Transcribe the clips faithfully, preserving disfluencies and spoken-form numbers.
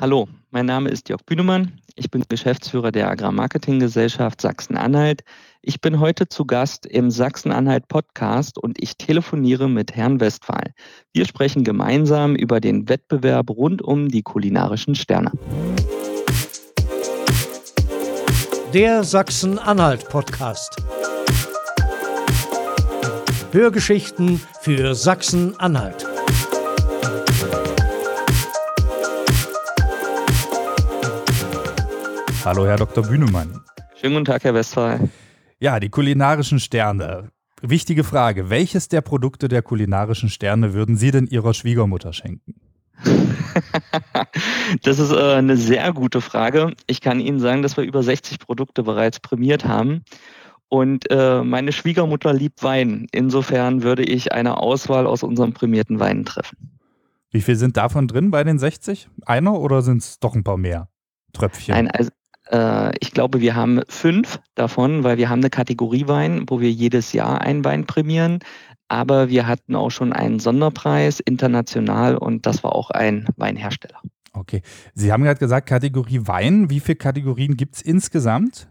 Hallo, mein Name ist Jörg Bühnemann. Ich bin Geschäftsführer der Agrarmarketinggesellschaft Sachsen-Anhalt. Ich bin heute zu Gast im Sachsen-Anhalt-Podcast und ich telefoniere mit Herrn Westphal. Wir sprechen gemeinsam über den Wettbewerb rund um die kulinarischen Sterne. Der Sachsen-Anhalt-Podcast. Hörgeschichten für Sachsen-Anhalt. Hallo, Herr Doktor Bühnemann. Schönen guten Tag, Herr Westphal. Ja, die kulinarischen Sterne. Wichtige Frage. Welches der Produkte der kulinarischen Sterne würden Sie denn Ihrer Schwiegermutter schenken? Das ist äh, eine sehr gute Frage. Ich kann Ihnen sagen, dass wir über sechzig Produkte bereits prämiert haben. Und äh, meine Schwiegermutter liebt Wein. Insofern würde ich eine Auswahl aus unseren prämierten Weinen treffen. Wie viel sind davon drin bei den sechzig? Einer oder sind es doch ein paar mehr Tröpfchen? Nein, also äh, ich glaube, wir haben fünf davon, weil wir haben eine Kategorie Wein, wo wir jedes Jahr einen Wein prämieren. Aber wir hatten auch schon einen Sonderpreis international und das war auch ein Weinhersteller. Okay. Sie haben gerade gesagt, Kategorie Wein. Wie viele Kategorien gibt es insgesamt?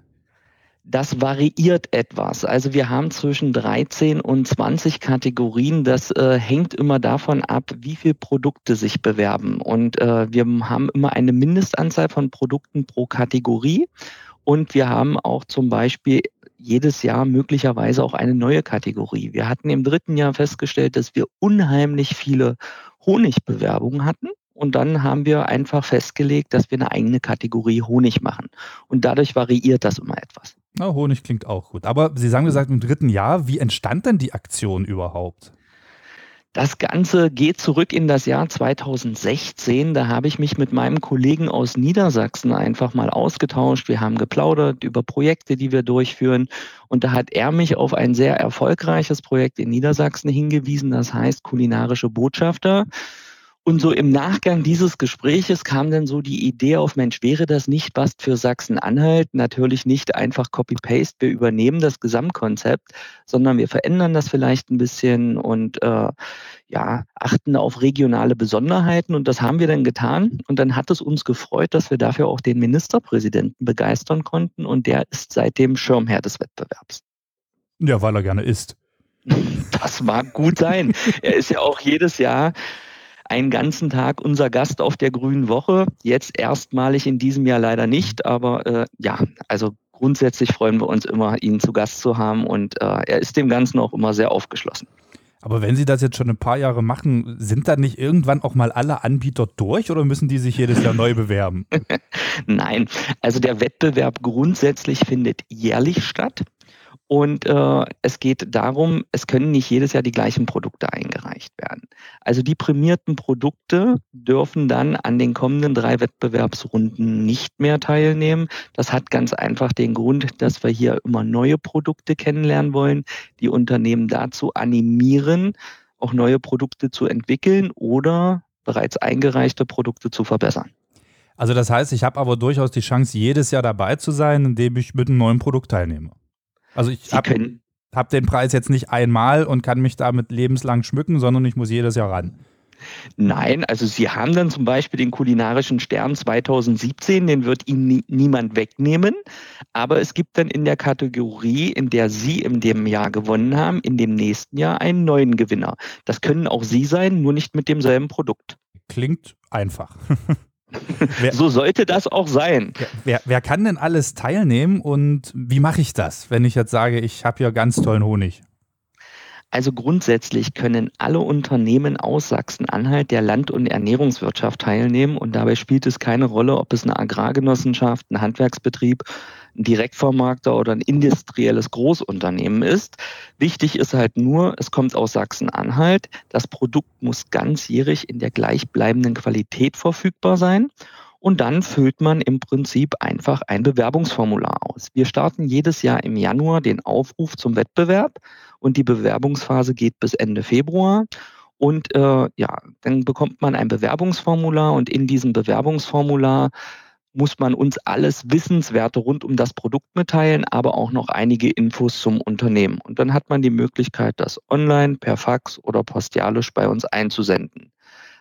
Das variiert etwas. Also wir haben zwischen dreizehn und zwanzig Kategorien. Das äh, hängt immer davon ab, wie viele Produkte sich bewerben. Und äh, wir haben immer eine Mindestanzahl von Produkten pro Kategorie. Und wir haben auch zum Beispiel jedes Jahr möglicherweise auch eine neue Kategorie. Wir hatten im dritten Jahr festgestellt, dass wir unheimlich viele Honigbewerbungen hatten. Und dann haben wir einfach festgelegt, dass wir eine eigene Kategorie Honig machen. Und dadurch variiert das immer etwas. Na, Honig klingt auch gut. Aber Sie haben gesagt, im dritten Jahr, wie entstand denn die Aktion überhaupt? Das Ganze geht zurück in das Jahr zweitausendsechzehn. Da habe ich mich mit meinem Kollegen aus Niedersachsen einfach mal ausgetauscht. Wir haben geplaudert über Projekte, die wir durchführen. Und da hat er mich auf ein sehr erfolgreiches Projekt in Niedersachsen hingewiesen. Das heißt kulinarische Botschafter. Und so im Nachgang dieses Gespräches kam dann so die Idee auf, Mensch, wäre das nicht was für Sachsen-Anhalt? Natürlich nicht einfach Copy-Paste, wir übernehmen das Gesamtkonzept, sondern wir verändern das vielleicht ein bisschen und äh, ja, achten auf regionale Besonderheiten. Und das haben wir dann getan. Und dann hat es uns gefreut, dass wir dafür auch den Ministerpräsidenten begeistern konnten. Und der ist seitdem Schirmherr des Wettbewerbs. Ja, weil er gerne isst. Das mag gut sein. Er ist ja auch jedes Jahr einen ganzen Tag unser Gast auf der Grünen Woche. Jetzt erstmalig in diesem Jahr leider nicht, aber äh, ja, also grundsätzlich freuen wir uns immer, ihn zu Gast zu haben und äh, er ist dem Ganzen auch immer sehr aufgeschlossen. Aber wenn Sie das jetzt schon ein paar Jahre machen, sind da nicht irgendwann auch mal alle Anbieter durch oder müssen die sich jedes Jahr neu bewerben? Nein, also der Wettbewerb grundsätzlich findet jährlich statt. Und äh, es geht darum, es können nicht jedes Jahr die gleichen Produkte eingereicht werden. Also die prämierten Produkte dürfen dann an den kommenden drei Wettbewerbsrunden nicht mehr teilnehmen. Das hat ganz einfach den Grund, dass wir hier immer neue Produkte kennenlernen wollen, die Unternehmen dazu animieren, auch neue Produkte zu entwickeln oder bereits eingereichte Produkte zu verbessern. Also das heißt, ich habe aber durchaus die Chance, jedes Jahr dabei zu sein, indem ich mit einem neuen Produkt teilnehme. Also ich habe hab den Preis jetzt nicht einmal und kann mich damit lebenslang schmücken, sondern ich muss jedes Jahr ran. Nein, also Sie haben dann zum Beispiel den kulinarischen Stern zweitausendsiebzehn, den wird Ihnen nie, niemand wegnehmen, aber es gibt dann in der Kategorie, in der Sie in dem Jahr gewonnen haben, in dem nächsten Jahr einen neuen Gewinner. Das können auch Sie sein, nur nicht mit demselben Produkt. Klingt einfach. Wer, so sollte das auch sein. Wer, wer kann denn alles teilnehmen und wie mache ich das, wenn ich jetzt sage, ich habe hier ganz tollen Honig? Also grundsätzlich können alle Unternehmen aus Sachsen-Anhalt der Land- und Ernährungswirtschaft teilnehmen und dabei spielt es keine Rolle, ob es eine Agrargenossenschaft, ein Handwerksbetrieb, ein Direktvermarkter oder ein industrielles Großunternehmen ist. Wichtig ist halt nur, es kommt aus Sachsen-Anhalt. Das Produkt muss ganzjährig in der gleichbleibenden Qualität verfügbar sein. Und dann füllt man im Prinzip einfach ein Bewerbungsformular aus. Wir starten jedes Jahr im Januar den Aufruf zum Wettbewerb und die Bewerbungsphase geht bis Ende Februar. Und äh, ja, dann bekommt man ein Bewerbungsformular und in diesem Bewerbungsformular muss man uns alles Wissenswerte rund um das Produkt mitteilen, aber auch noch einige Infos zum Unternehmen. Und dann hat man die Möglichkeit, das online, per Fax oder postialisch bei uns einzusenden.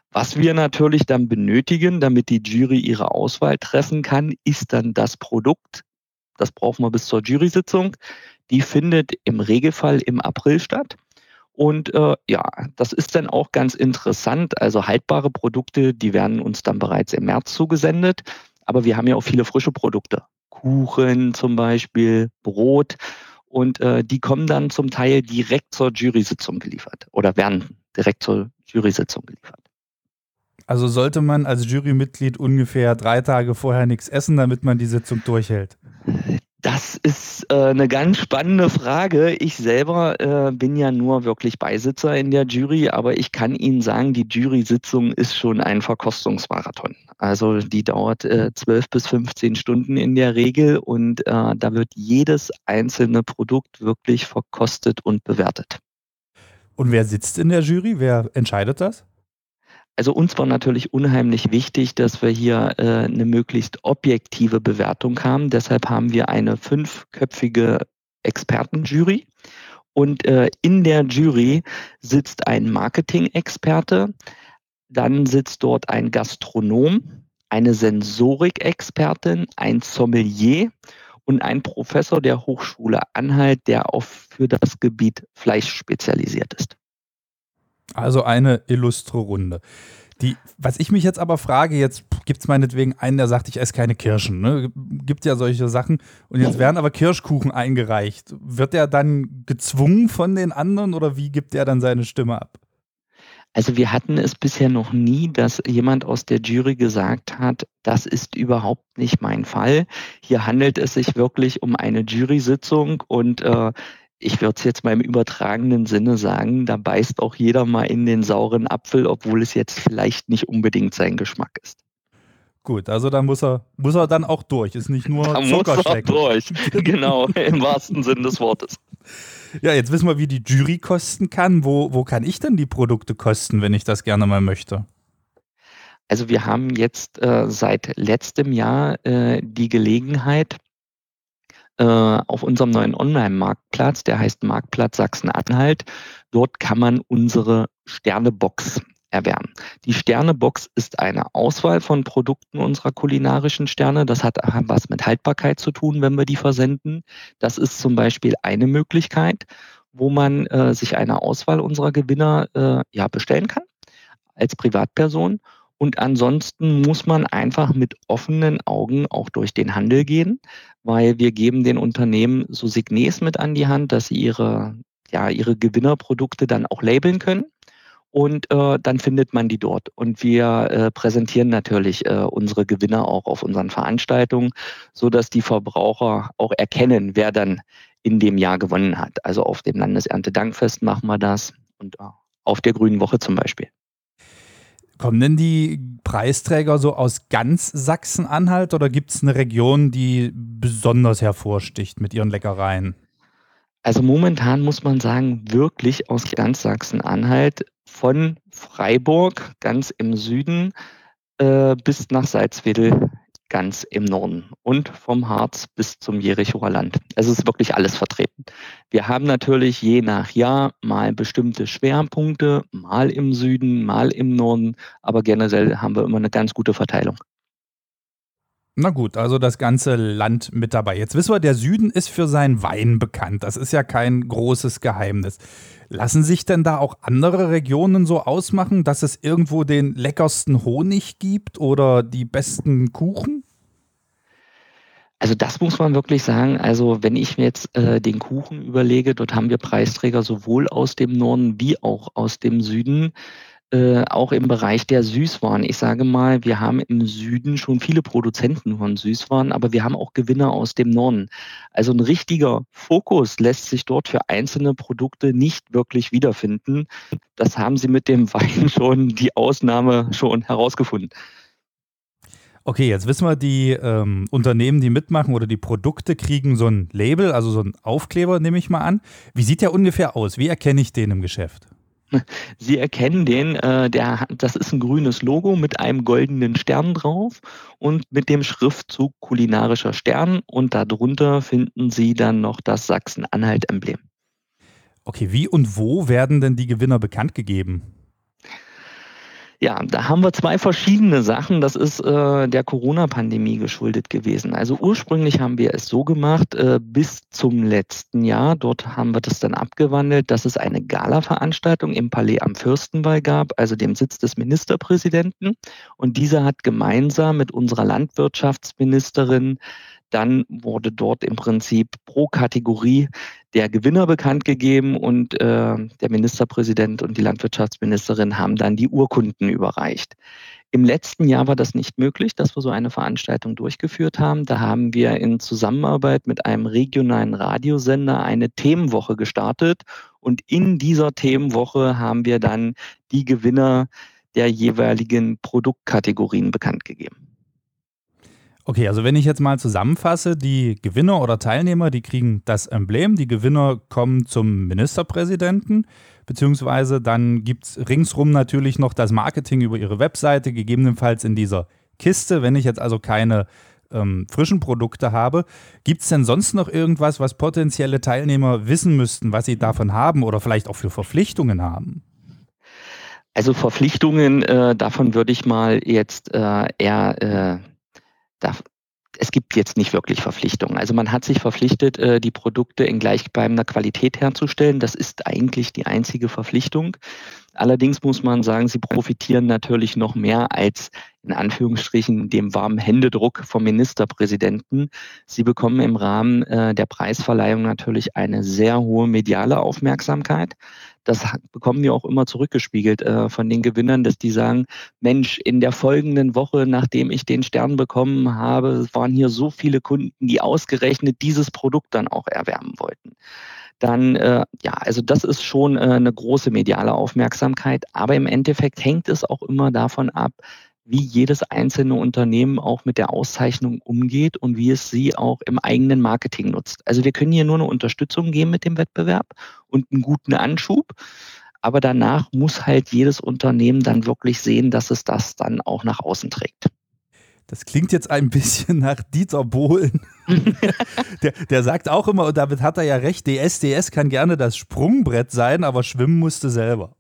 Was wir natürlich dann benötigen, damit die Jury ihre Auswahl treffen kann, ist dann das Produkt. Das brauchen wir bis zur Jury-Sitzung. Die findet im Regelfall im April statt. Und äh, ja, das ist dann auch ganz interessant. Also haltbare Produkte, die werden uns dann bereits im März zugesendet. Aber wir haben ja auch viele frische Produkte. Kuchen zum Beispiel, Brot. Und äh, die kommen dann zum Teil direkt zur Jury-Sitzung geliefert oder werden direkt zur Jury-Sitzung geliefert. Also sollte man als Jurymitglied ungefähr drei Tage vorher nichts essen, damit man die Sitzung durchhält? Das ist äh, eine ganz spannende Frage. Ich selber äh, bin ja nur wirklich Beisitzer in der Jury, aber ich kann Ihnen sagen, die Jury-Sitzung ist schon ein Verkostungsmarathon. Also die dauert äh, zwölf bis fünfzehn Stunden in der Regel und äh, da wird jedes einzelne Produkt wirklich verkostet und bewertet. Und wer sitzt in der Jury? Wer entscheidet das? Also uns war natürlich unheimlich wichtig, dass wir hier äh, eine möglichst objektive Bewertung haben. Deshalb haben wir eine fünfköpfige Expertenjury. Und äh, in der Jury sitzt ein Marketing-Experte, dann sitzt dort ein Gastronom, eine Sensorik-Expertin, ein Sommelier und ein Professor der Hochschule Anhalt, der auf für das Gebiet Fleisch spezialisiert ist. Also eine illustre Runde. Die, was ich mich jetzt aber frage, jetzt gibt es meinetwegen einen, der sagt, ich esse keine Kirschen. Ne? Gibt ja solche Sachen. Und jetzt werden aber Kirschkuchen eingereicht. Wird er dann gezwungen von den anderen oder wie gibt er dann seine Stimme ab? Also wir hatten es bisher noch nie, dass jemand aus der Jury gesagt hat, das ist überhaupt nicht mein Fall. Hier handelt es sich wirklich um eine Jury-Sitzung und äh, ich würde es jetzt mal im übertragenen Sinne sagen, da beißt auch jeder mal in den sauren Apfel, obwohl es jetzt vielleicht nicht unbedingt sein Geschmack ist. Gut, also da muss er, muss er dann auch durch, ist nicht nur da Zuckerschrecken. Da muss er durch, genau, im wahrsten Sinn des Wortes. Ja, jetzt wissen wir, wie die Jury kosten kann. Wo, wo kann ich denn die Produkte kosten, wenn ich das gerne mal möchte? Also wir haben jetzt äh, seit letztem Jahr äh, die Gelegenheit, auf unserem neuen Online-Marktplatz, der heißt Marktplatz Sachsen-Anhalt. Dort kann man unsere Sternebox erwerben. Die Sternebox ist eine Auswahl von Produkten unserer kulinarischen Sterne. Das hat was mit Haltbarkeit zu tun, wenn wir die versenden. Das ist zum Beispiel eine Möglichkeit, wo man äh, sich eine Auswahl unserer Gewinner äh, ja, bestellen kann als Privatperson. Und ansonsten muss man einfach mit offenen Augen auch durch den Handel gehen, weil wir geben den Unternehmen so Signes mit an die Hand, dass sie ihre, ja, ihre Gewinnerprodukte dann auch labeln können. Und äh, dann findet man die dort. Und wir äh, präsentieren natürlich äh, unsere Gewinner auch auf unseren Veranstaltungen, sodass die Verbraucher auch erkennen, wer dann in dem Jahr gewonnen hat. Also auf dem Landeserntedankfest machen wir das und äh, auf der Grünen Woche zum Beispiel. Kommen denn die Preisträger so aus ganz Sachsen-Anhalt oder gibt es eine Region, die besonders hervorsticht mit ihren Leckereien? Also momentan muss man sagen, wirklich aus ganz Sachsen-Anhalt, von Freiburg ganz im Süden äh, bis nach Salzwedel ganz im Norden und vom Harz bis zum Jerichoer Land. Es ist wirklich alles vertreten. Wir haben natürlich je nach Jahr mal bestimmte Schwerpunkte, mal im Süden, mal im Norden, aber generell haben wir immer eine ganz gute Verteilung. Na gut, also das ganze Land mit dabei. Jetzt wissen wir, der Süden ist für seinen Wein bekannt. Das ist ja kein großes Geheimnis. Lassen sich denn da auch andere Regionen so ausmachen, dass es irgendwo den leckersten Honig gibt oder die besten Kuchen? Also das muss man wirklich sagen. Also wenn ich mir jetzt äh, den Kuchen überlege, dort haben wir Preisträger sowohl aus dem Norden wie auch aus dem Süden. Äh, auch im Bereich der Süßwaren. Ich sage mal, wir haben im Süden schon viele Produzenten von Süßwaren, aber wir haben auch Gewinner aus dem Norden. Also ein richtiger Fokus lässt sich dort für einzelne Produkte nicht wirklich wiederfinden. Das haben sie mit dem Wein schon, die Ausnahme schon herausgefunden. Okay, jetzt wissen wir, die ähm, Unternehmen, die mitmachen oder die Produkte kriegen so ein Label, also so ein Aufkleber, nehme ich mal an. Wie sieht der ungefähr aus? Wie erkenne ich den im Geschäft? Sie erkennen den, äh, der, das ist ein grünes Logo mit einem goldenen Stern drauf und mit dem Schriftzug kulinarischer Stern und darunter finden Sie dann noch das Sachsen-Anhalt-Emblem. Okay, wie und wo werden denn die Gewinner bekannt gegeben? Ja, da haben wir zwei verschiedene Sachen. Das ist äh, der Corona-Pandemie geschuldet gewesen. Also ursprünglich haben wir es so gemacht, äh, bis zum letzten Jahr. Dort haben wir das dann abgewandelt, dass es eine Gala-Veranstaltung im Palais am Fürstenwall gab, also dem Sitz des Ministerpräsidenten. Und dieser hat gemeinsam mit unserer Landwirtschaftsministerin, dann wurde dort im Prinzip pro Kategorie der Gewinner bekannt gegeben und äh, der Ministerpräsident und die Landwirtschaftsministerin haben dann die Urkunden überreicht. Im letzten Jahr war das nicht möglich, dass wir so eine Veranstaltung durchgeführt haben. Da haben wir in Zusammenarbeit mit einem regionalen Radiosender eine Themenwoche gestartet und in dieser Themenwoche haben wir dann die Gewinner der jeweiligen Produktkategorien bekannt gegeben. Okay, also wenn ich jetzt mal zusammenfasse, die Gewinner oder Teilnehmer, die kriegen das Emblem, die Gewinner kommen zum Ministerpräsidenten, beziehungsweise dann gibt es ringsrum natürlich noch das Marketing über ihre Webseite, gegebenenfalls in dieser Kiste. Wenn ich jetzt also keine ähm, frischen Produkte habe, gibt es denn sonst noch irgendwas, was potenzielle Teilnehmer wissen müssten, was sie davon haben oder vielleicht auch für Verpflichtungen haben? Also Verpflichtungen, äh, davon würde ich mal jetzt äh, eher... Äh, Da, es gibt jetzt nicht wirklich Verpflichtungen. Also man hat sich verpflichtet, die Produkte in gleichbleibender Qualität herzustellen. Das ist eigentlich die einzige Verpflichtung. Allerdings muss man sagen, sie profitieren natürlich noch mehr als in Anführungsstrichen dem warmen Händedruck vom Ministerpräsidenten. Sie bekommen im Rahmen der Preisverleihung natürlich eine sehr hohe mediale Aufmerksamkeit. Das bekommen wir auch immer zurückgespiegelt äh, von den Gewinnern, dass die sagen, Mensch, in der folgenden Woche, nachdem ich den Stern bekommen habe, waren hier so viele Kunden, die ausgerechnet dieses Produkt dann auch erwerben wollten. Dann, äh, ja, also das ist schon äh, eine große mediale Aufmerksamkeit, aber im Endeffekt hängt es auch immer davon ab, wie jedes einzelne Unternehmen auch mit der Auszeichnung umgeht und wie es sie auch im eigenen Marketing nutzt. Also wir können hier nur eine Unterstützung geben mit dem Wettbewerb und einen guten Anschub, aber danach muss halt jedes Unternehmen dann wirklich sehen, dass es das dann auch nach außen trägt. Das klingt jetzt ein bisschen nach Dieter Bohlen. der, der sagt auch immer, und damit hat er ja recht, D S D S kann gerne das Sprungbrett sein, aber schwimmen musste selber.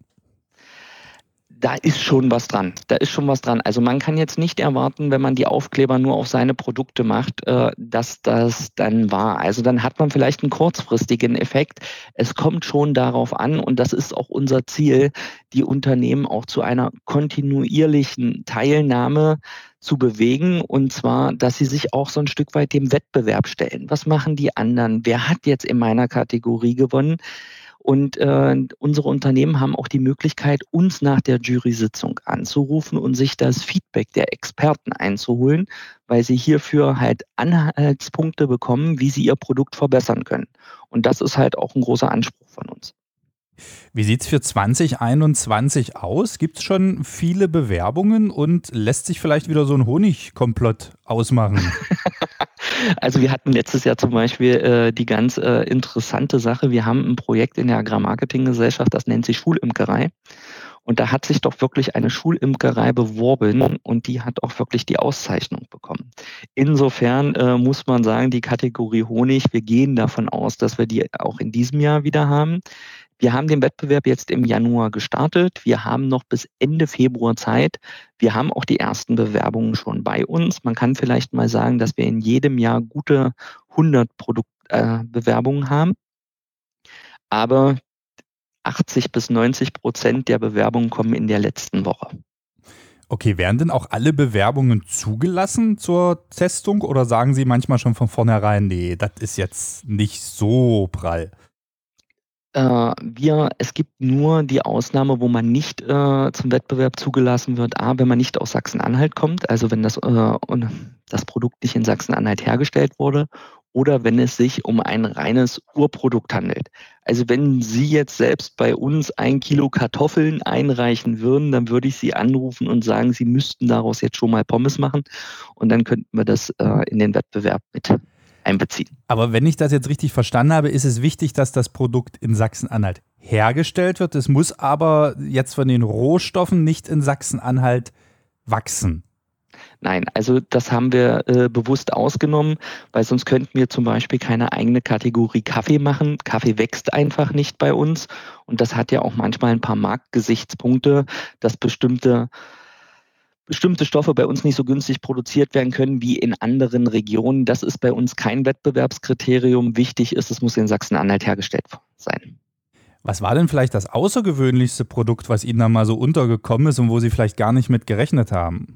Da ist schon was dran. Da ist schon was dran. Also man kann jetzt nicht erwarten, wenn man die Aufkleber nur auf seine Produkte macht, dass das dann war. Also dann hat man vielleicht einen kurzfristigen Effekt. Es kommt schon darauf an und das ist auch unser Ziel, die Unternehmen auch zu einer kontinuierlichen Teilnahme zu bewegen und zwar, dass sie sich auch so ein Stück weit dem Wettbewerb stellen. Was machen die anderen? Wer hat jetzt in meiner Kategorie gewonnen? Und äh, unsere Unternehmen haben auch die Möglichkeit, uns nach der Jury-Sitzung anzurufen und sich das Feedback der Experten einzuholen, weil sie hierfür halt Anhaltspunkte bekommen, wie sie ihr Produkt verbessern können. Und das ist halt auch ein großer Anspruch von uns. Wie sieht es für zwanzig einundzwanzig aus? Gibt es schon viele Bewerbungen und lässt sich vielleicht wieder so ein Honigkomplott ausmachen? Also wir hatten letztes Jahr zum Beispiel äh, die ganz äh, interessante Sache. Wir haben ein Projekt in der Agrarmarketinggesellschaft, das nennt sich Schulimkerei. Und da hat sich doch wirklich eine Schulimkerei beworben und die hat auch wirklich die Auszeichnung bekommen. Insofern äh, muss man sagen, die Kategorie Honig, wir gehen davon aus, dass wir die auch in diesem Jahr wieder haben. Wir haben den Wettbewerb jetzt im Januar gestartet. Wir haben noch bis Ende Februar Zeit. Wir haben auch die ersten Bewerbungen schon bei uns. Man kann vielleicht mal sagen, dass wir in jedem Jahr gute hundert Produktbewerbungen äh, haben. Aber achtzig bis neunzig Prozent der Bewerbungen kommen in der letzten Woche. Okay, werden denn auch alle Bewerbungen zugelassen zur Testung oder sagen Sie manchmal schon von vornherein, nee, das ist jetzt nicht so prall? Äh, wir, es gibt nur die Ausnahme, wo man nicht äh, zum Wettbewerb zugelassen wird, A, wenn man nicht aus Sachsen-Anhalt kommt, also wenn das, äh, das Produkt nicht in Sachsen-Anhalt hergestellt wurde, oder wenn es sich um ein reines Urprodukt handelt. Also wenn Sie jetzt selbst bei uns ein Kilo Kartoffeln einreichen würden, dann würde ich Sie anrufen und sagen, Sie müssten daraus jetzt schon mal Pommes machen und dann könnten wir das äh, in den Wettbewerb mit einbeziehen. Aber wenn ich das jetzt richtig verstanden habe, ist es wichtig, dass das Produkt in Sachsen-Anhalt hergestellt wird. Es muss aber jetzt von den Rohstoffen nicht in Sachsen-Anhalt wachsen. Nein, also das haben wir äh, bewusst ausgenommen, weil sonst könnten wir zum Beispiel keine eigene Kategorie Kaffee machen. Kaffee wächst einfach nicht bei uns und das hat ja auch manchmal ein paar Marktgesichtspunkte, dass bestimmte, bestimmte Stoffe bei uns nicht so günstig produziert werden können wie in anderen Regionen. Das ist bei uns kein Wettbewerbskriterium. Wichtig ist, es muss in Sachsen-Anhalt hergestellt sein. Was war denn vielleicht das außergewöhnlichste Produkt, was Ihnen da mal so untergekommen ist und wo Sie vielleicht gar nicht mit gerechnet haben?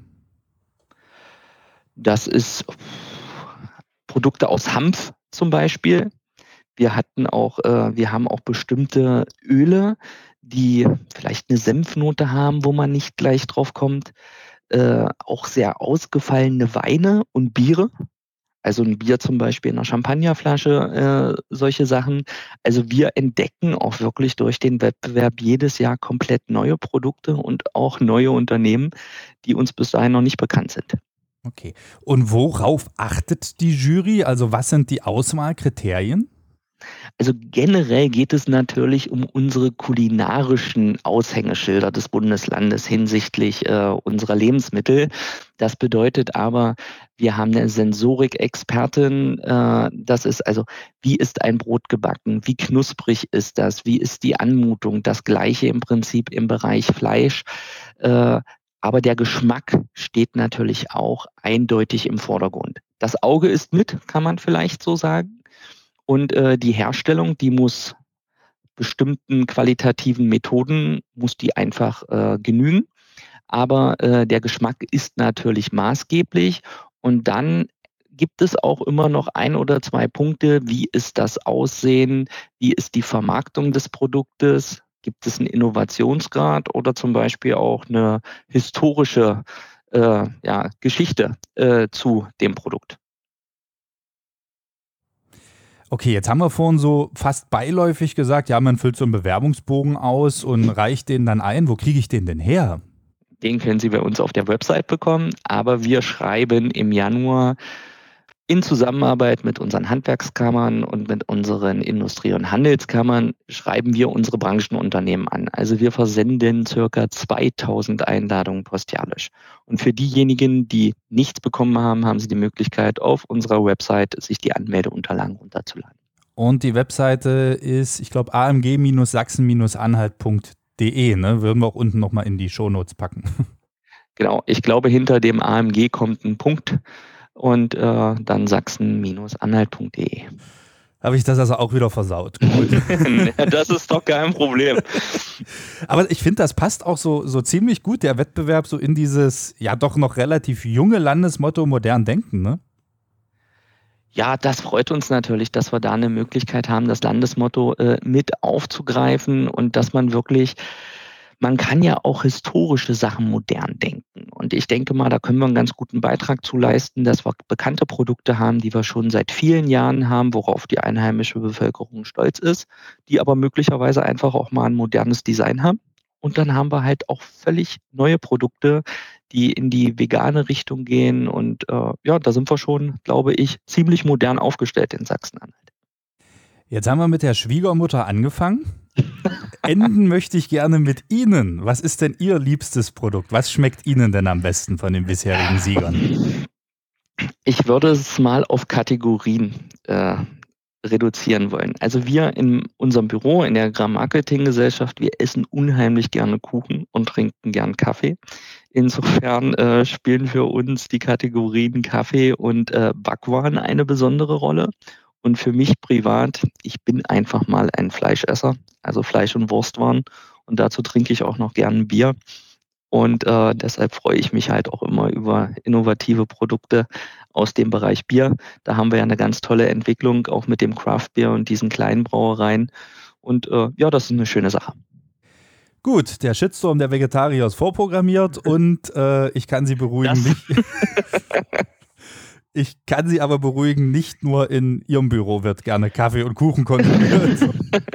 Das ist Produkte aus Hanf zum Beispiel. Wir hatten auch, äh, wir haben auch bestimmte Öle, die vielleicht eine Senfnote haben, wo man nicht gleich drauf kommt. Äh, auch sehr ausgefallene Weine und Biere. Also ein Bier zum Beispiel in einer Champagnerflasche, äh, solche Sachen. Also wir entdecken auch wirklich durch den Wettbewerb jedes Jahr komplett neue Produkte und auch neue Unternehmen, die uns bis dahin noch nicht bekannt sind. Okay. Und worauf achtet die Jury? Also was sind die Auswahlkriterien? Also generell geht es natürlich um unsere kulinarischen Aushängeschilder des Bundeslandes hinsichtlich äh, unserer Lebensmittel. Das bedeutet aber, wir haben eine Sensorik-Expertin. Äh, das ist also, wie ist ein Brot gebacken? Wie knusprig ist das? Wie ist die Anmutung? Das Gleiche im Prinzip im Bereich Fleisch. Äh, Aber der Geschmack steht natürlich auch eindeutig im Vordergrund. Das Auge ist mit, kann man vielleicht so sagen. Und äh, die Herstellung, die muss bestimmten qualitativen Methoden, muss die einfach äh, genügen. Aber äh, der Geschmack ist natürlich maßgeblich. Und dann gibt es auch immer noch ein oder zwei Punkte. Wie ist das Aussehen? Wie ist die Vermarktung des Produktes? Gibt es einen Innovationsgrad oder zum Beispiel auch eine historische äh, ja, Geschichte äh, zu dem Produkt? Okay, jetzt haben wir vorhin so fast beiläufig gesagt, ja, man füllt so einen Bewerbungsbogen aus und reicht den dann ein. Wo kriege ich den denn her? Den können Sie bei uns auf der Website bekommen, aber wir schreiben im Januar in Zusammenarbeit mit unseren Handwerkskammern und mit unseren Industrie- und Handelskammern schreiben wir unsere Branchenunternehmen an. Also wir versenden circa zweitausend Einladungen postialisch. Und für diejenigen, die nichts bekommen haben, haben sie die Möglichkeit, auf unserer Website sich die Anmeldeunterlagen runterzuladen. Und die Webseite ist, ich glaube, a m g sachsen anhalt punkt de, ne? Würden wir auch unten nochmal in die Shownotes packen. Genau, ich glaube, hinter dem A M G kommt ein Punkt. Und äh, dann sachsen anhalt punkt de. Habe ich das also auch wieder versaut? Gut. Das ist doch kein Problem. Aber ich finde, das passt auch so, so ziemlich gut, der Wettbewerb, so in dieses ja doch noch relativ junge Landesmotto modern denken, ne? Ja, das freut uns natürlich, dass wir da eine Möglichkeit haben, das Landesmotto äh, mit aufzugreifen und dass man wirklich, man kann ja auch historische Sachen modern denken. Und ich denke mal, da können wir einen ganz guten Beitrag zu leisten, dass wir bekannte Produkte haben, die wir schon seit vielen Jahren haben, worauf die einheimische Bevölkerung stolz ist, die aber möglicherweise einfach auch mal ein modernes Design haben. Und dann haben wir halt auch völlig neue Produkte, die in die vegane Richtung gehen. Und äh, ja, da sind wir schon, glaube ich, ziemlich modern aufgestellt in Sachsen-Anhalt. Jetzt haben wir mit der Schwiegermutter angefangen. Enden möchte ich gerne mit Ihnen. Was ist denn Ihr liebstes Produkt? Was schmeckt Ihnen denn am besten von den bisherigen Siegern? Ich würde es mal auf Kategorien äh, reduzieren wollen. Also wir in unserem Büro, in der Agrarmarketinggesellschaft, wir essen unheimlich gerne Kuchen und trinken gern Kaffee. Insofern äh, spielen für uns die Kategorien Kaffee und äh, Backwaren eine besondere Rolle. Und für mich privat, ich bin einfach mal ein Fleischesser, also Fleisch- und Wurstwaren. Und dazu trinke ich auch noch gern ein Bier. Und äh, deshalb freue ich mich halt auch immer über innovative Produkte aus dem Bereich Bier. Da haben wir ja eine ganz tolle Entwicklung, auch mit dem Craft-Bier und diesen kleinen Brauereien. Und äh, ja, das ist eine schöne Sache. Gut, der Shitstorm der Vegetarier ist vorprogrammiert und äh, ich kann Sie beruhigen, nicht. Ich kann Sie aber beruhigen, nicht nur in Ihrem Büro wird gerne Kaffee und Kuchen konsumiert.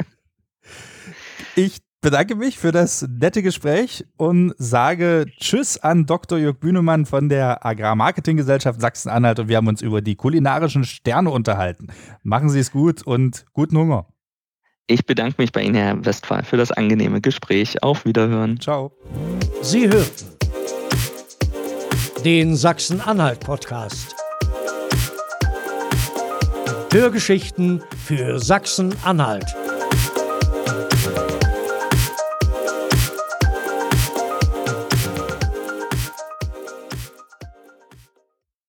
Ich bedanke mich für das nette Gespräch und sage Tschüss an Doktor Jörg Bühnemann von der Agrarmarketinggesellschaft Sachsen-Anhalt und wir haben uns über die kulinarischen Sterne unterhalten. Machen Sie es gut und guten Hunger. Ich bedanke mich bei Ihnen, Herr Westphal, für das angenehme Gespräch. Auf Wiederhören. Ciao. Sie hörten den Sachsen-Anhalt-Podcast. Hörgeschichten für Sachsen-Anhalt.